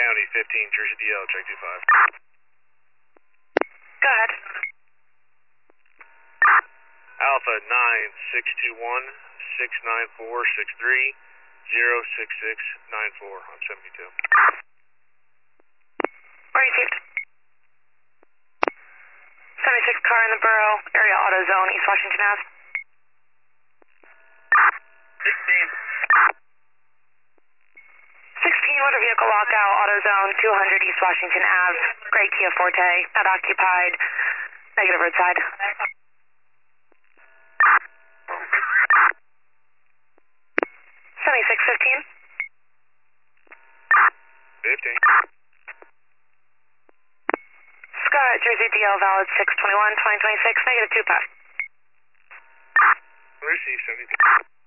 County 15, Jersey DL, check 25. Go ahead. Alpha 9621 694 63 06694. I'm 72. Received. 76 car in the Borough, area auto zone, East Washington Ave. 16, motor vehicle lockout, auto zone, 200 East Washington Ave, gray Kia Forte, not occupied, negative roadside. 7615. 15. Scott, Jersey DL, valid 6/21/2026, negative 2 pass. Receive 72.